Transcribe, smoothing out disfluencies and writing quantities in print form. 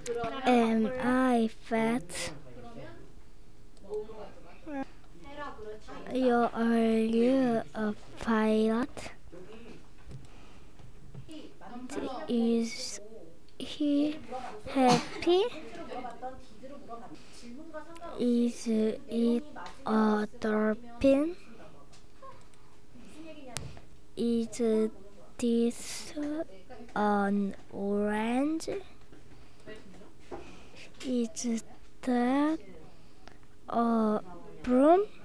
Am I fat? Are you a pilot? Is he happy? Is it a dolphin? Is this an orange? Is that a broom?